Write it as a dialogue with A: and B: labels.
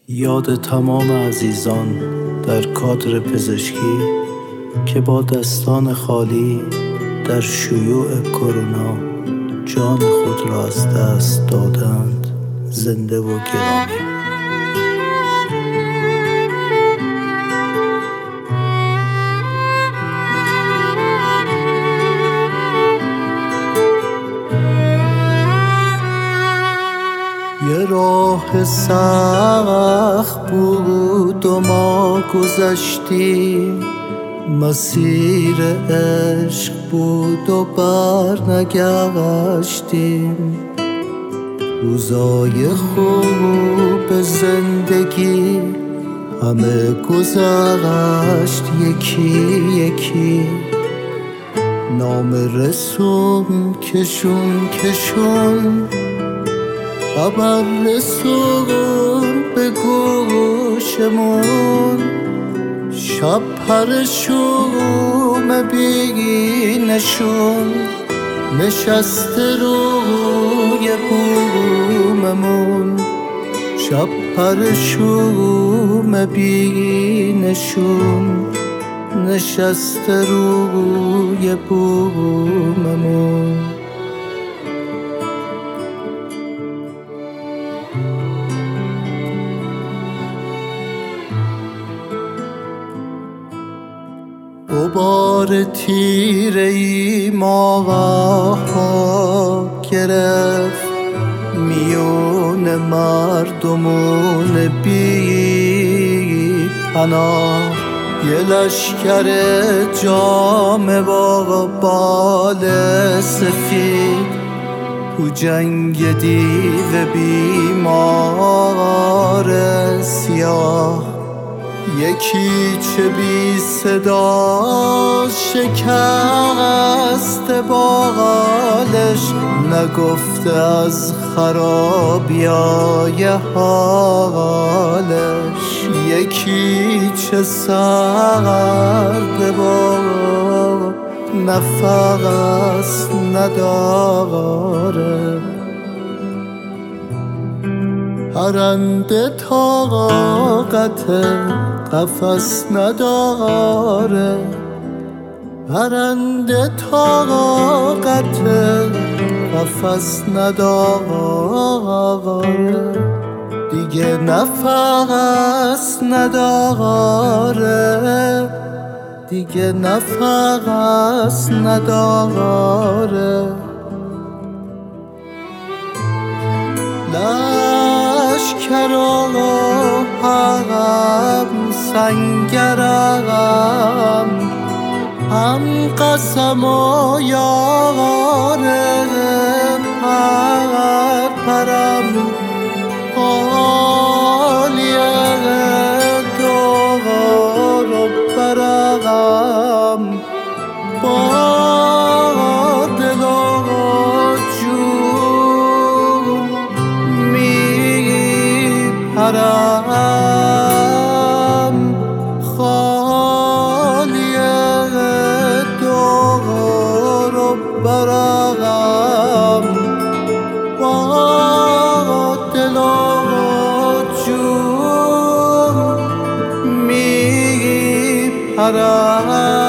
A: یاد تمام عزیزان در کادر پزشکی که با دستان خالی در شیوع کرونا جان خود را از دست دادند، زنده و گرامی. یه راه سخت بود و ما گذشتیم، مسیر عشق بود و برنگشتیم. روزای خوب زندگی همه گذشت یکی یکی، نام رسوم کشون کشون، خبر رسون به گوشمون. شب پرشوم بیگینشون نشسته روی بوممون. شب پرشوم بیگینشون نشسته روی بوممون. غبار تیره ای ماها گرفت میون مردمون بی پناه. یه لشکر جامه با بال سفید تو جنگ دیو بیمار سیاه. یکی چه بی صدا شکست بالش، نگفته از خرابیای حالش. یکی چه سرد با نفس نداره، پرنده طاقت قفس نداره. پرنده طاقت قفس نداره، دیگه نفس نداره، دیگه نفس نداره. لشکرم هم سنگرم، هم قسم و یارم. پرم حالیه دور و برم، با دل و جون میپرم. خالیه دور و برم، با دل و جون میپرم.